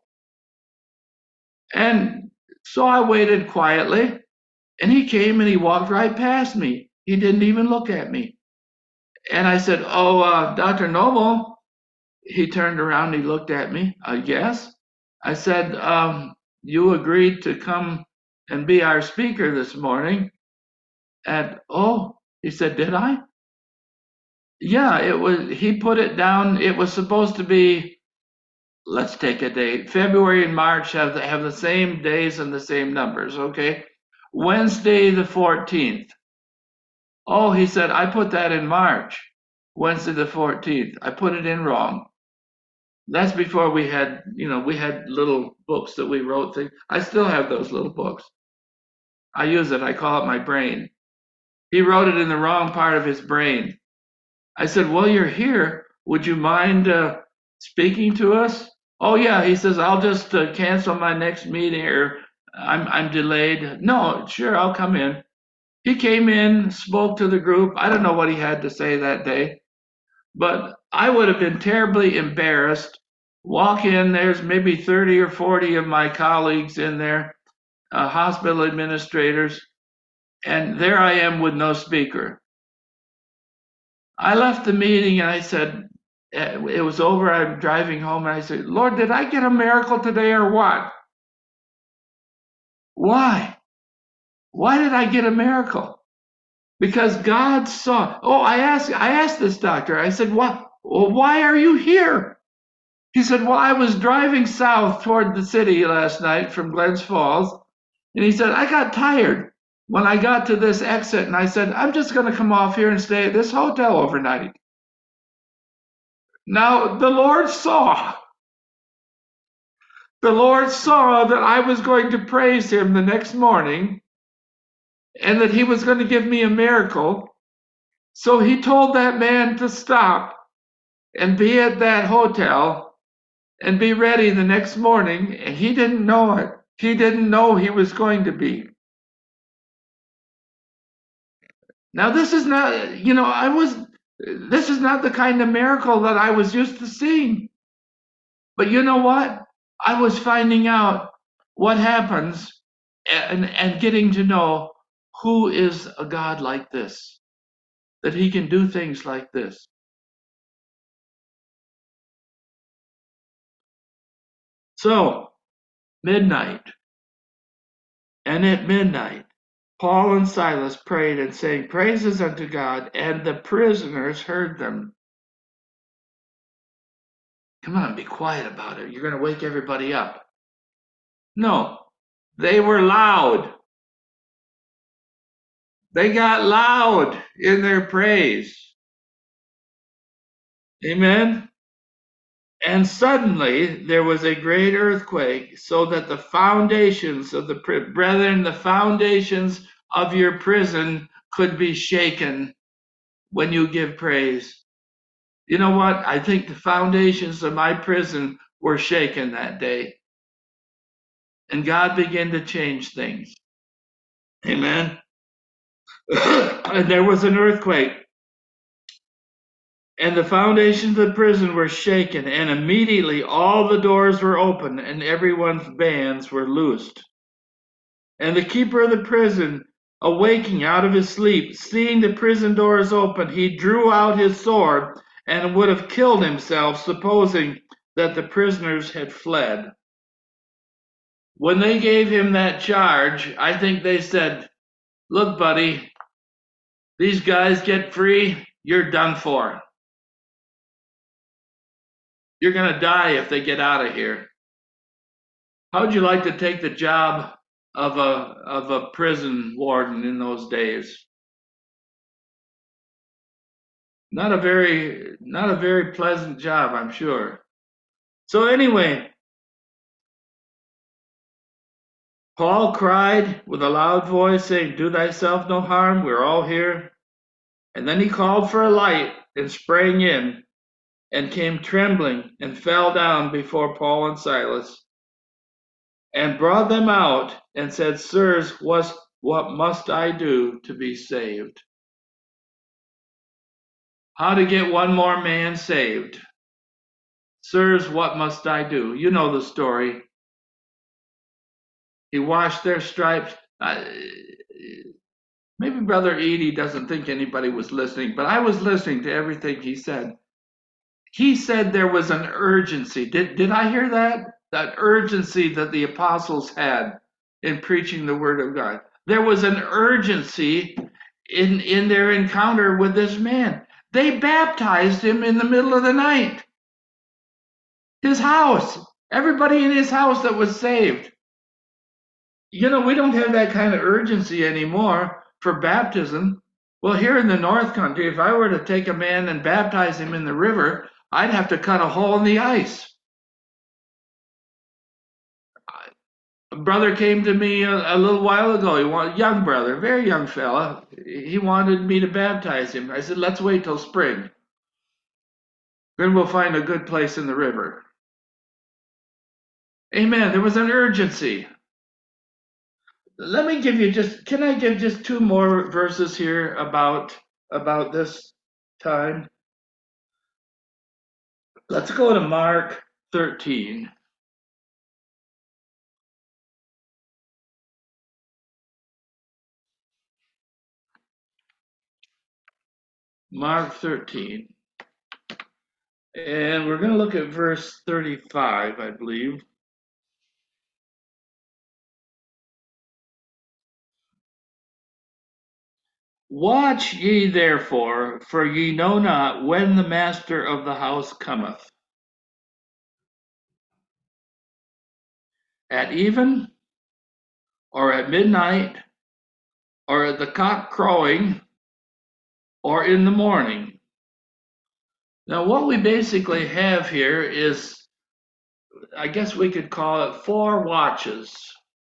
And so I waited quietly and he came and he walked right past me. He didn't even look at me. And I said, Dr. Noble. He turned around, he looked at me. Yes. I said, you agreed to come and be our speaker this morning. And he said, did I? Yeah, he put it down. It was supposed to be, let's take a date. February and March have the same days and the same numbers, okay? Wednesday the 14th. Oh, he said, I put that in March. Wednesday the 14th. I put it in wrong. That's before we had little books that we wrote things. I still have those little books. I use it. I call it my brain. He wrote it in the wrong part of his brain. I said, well, you're here. Would you mind speaking to us? Oh, yeah. He says, I'll just cancel my next meeting or I'm delayed. No, sure, I'll come in. He came in, spoke to the group. I don't know what he had to say that day, but I would have been terribly embarrassed. Walk in, there's maybe 30 or 40 of my colleagues in there, hospital administrators, and there I am with no speaker. I left the meeting and I said, it was over, I'm driving home, and I said, Lord, did I get a miracle today or what? Why? Why did I get a miracle? Because God saw. I asked this doctor, I said, what? Well, why are you here? He said, well, I was driving south toward the city last night from Glens Falls, and he said, I got tired when I got to this exit, and I said, I'm just going to come off here and stay at this hotel overnight. Now, the Lord saw that I was going to praise him the next morning and that he was going to give me a miracle. So he told that man to stop and be at that hotel and be ready the next morning. And he didn't know it. He didn't know he was going to be. Now, this is not, This is not the kind of miracle that I was used to seeing. But you know what? I was finding out what happens and getting to know who is a God like this, that he can do things like this. So, midnight. And at midnight, Paul and Silas prayed and sang praises unto God, and the prisoners heard them. Come on, be quiet about it. You're going to wake everybody up. No, they were loud. They got loud in their praise. Amen. And suddenly there was a great earthquake, so that the foundations of the brethren, the foundations of your prison could be shaken when you give praise. You know what? I think the foundations of my prison were shaken that day. And God began to change things. Amen. And there was an earthquake. And the foundations of the prison were shaken, and immediately all the doors were open, and everyone's bands were loosed. And the keeper of the prison, awaking out of his sleep, seeing the prison doors open, he drew out his sword and would have killed himself, supposing that the prisoners had fled. When they gave him that charge, I think they said, "Look, buddy, these guys get free, you're done for. You're going to die if they get out of here. How would you like to take the job of a prison warden in those days?" Not a very pleasant job, I'm sure. So anyway, Paul cried with a loud voice, saying, "Do thyself no harm, we're all here." And then he called for a light and sprang in and came trembling and fell down before Paul and Silas and brought them out and said, "Sirs, what must I do to be saved?" How to get one more man saved. "Sirs, what must I do?" You know the story. He washed their stripes. Maybe Brother Edie doesn't think anybody was listening, but I was listening to everything he said. He said there was an urgency. Did I hear that? That urgency that the apostles had in preaching the word of God. There was an urgency in their encounter with this man. They baptized him in the middle of the night. His house. Everybody in his house that was saved. You know, we don't have that kind of urgency anymore for baptism. Well, here in the North Country, if I were to take a man and baptize him in the river, I'd have to cut a hole in the ice. A brother came to me a little while ago. A young brother, very young fella. He wanted me to baptize him. I said, "Let's wait till spring. Then we'll find a good place in the river." Amen. There was an urgency. Let me give you can I give just two more verses here about this time? Let's go to Mark 13. Mark 13. And we're going to look at verse 35, I believe. "Watch ye therefore, for ye know not when the master of the house cometh, at even, or at midnight, or at the cock crowing, or in the morning." Now, what we basically have here is, I guess we could call it 4 watches.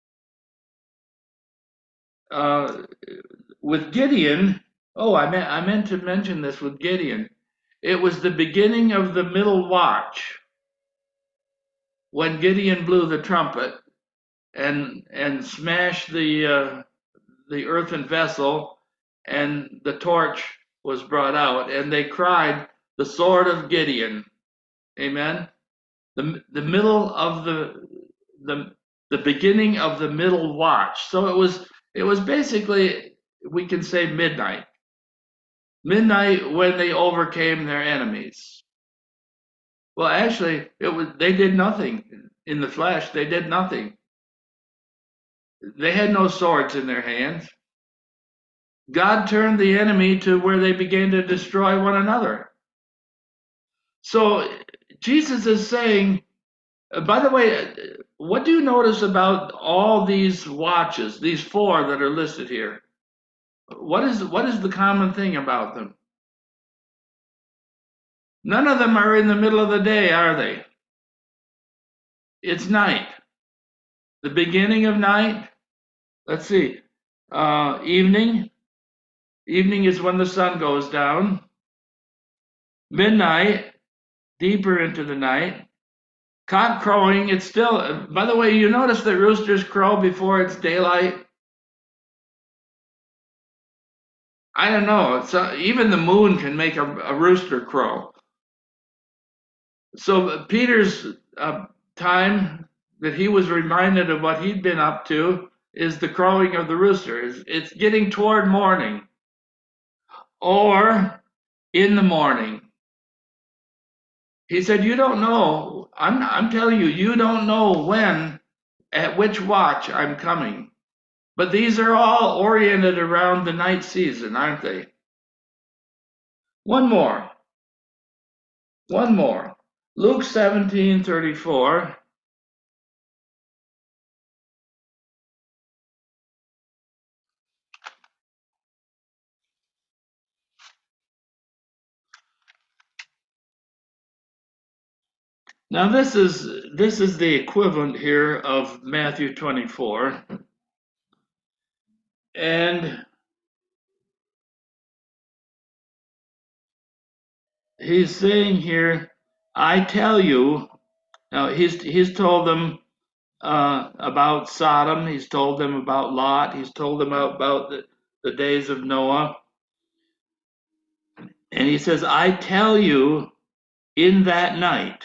With Gideon, I meant to mention this with Gideon. It was the beginning of the middle watch when Gideon blew the trumpet and smashed the earthen vessel, and the torch was brought out, and they cried, "The sword of Gideon." Amen. The middle of the beginning of the middle watch. So it was basically, we can say, midnight. Midnight when they overcame their enemies. Well, actually, they did nothing in the flesh. They did nothing. They had no swords in their hands. God turned the enemy to where they began to destroy one another. So Jesus is saying, by the way, what do you notice about all these watches, these 4 that are listed here? What is the common thing about them? None of them are in the middle of the day, are they? It's night. The beginning of night. Let's see. Evening. Evening is when the sun goes down. Midnight, deeper into the night. Cock crowing, it's still, by the way, you notice that roosters crow before it's daylight? I don't know. Even the moon can make a rooster crow. So Peter's time that he was reminded of what he'd been up to is the crowing of the rooster. It's getting toward morning or in the morning. He said, you don't know. I'm telling you, you don't know when, at which watch I'm coming. But these are all oriented around the night season, aren't they? One more. Luke 17:34. Now this is the equivalent here of Matthew 24. And he's saying here, I tell you, now he's told them about Sodom, he's told them about Lot, he's told them about the days of Noah. And he says, I tell you, in that night.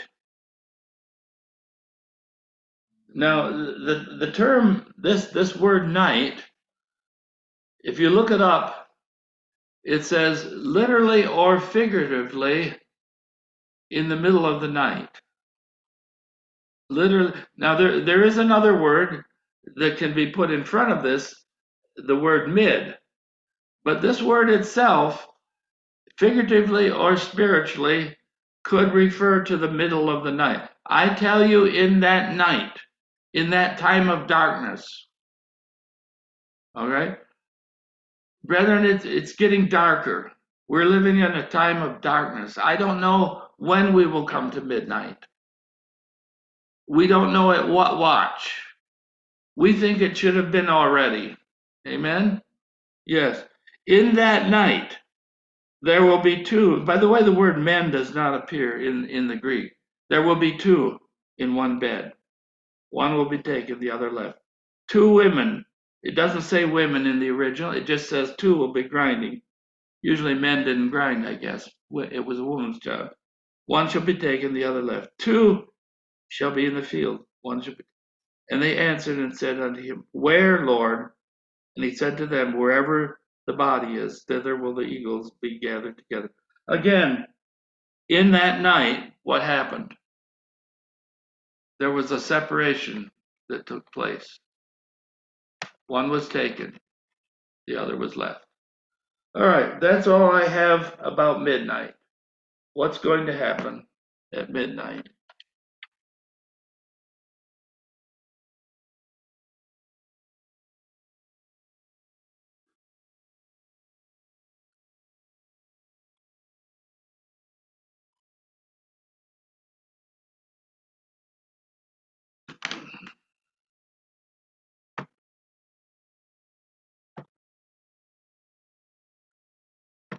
Now, the term, this word night, if you look it up, it says literally or figuratively in the middle of the night. Literally. Now, there is another word that can be put in front of this, the word mid. But this word itself, figuratively or spiritually, could refer to the middle of the night. I tell you, in that night, in that time of darkness. All right? Brethren, it's getting darker. We're living in a time of darkness. I don't know when we will come to midnight. We don't know at what watch. We think it should have been already. Amen? Yes. In that night, there will be 2. By the way, the word men does not appear in the Greek. There will be 2 in one bed. One will be taken, the other left. 2 women. It doesn't say women in the original. It just says 2 will be grinding. Usually men didn't grind, I guess. It was a woman's job. 1 shall be taken, the other left. 2 shall be in the field. 1 shall be. And they answered and said unto him, Where, Lord? And he said to them, Wherever the body is, thither will the eagles be gathered together. Again, in that night, what happened? There was a separation that took place. 1 was taken, the other was left. All right, that's all I have about midnight. What's going to happen at midnight?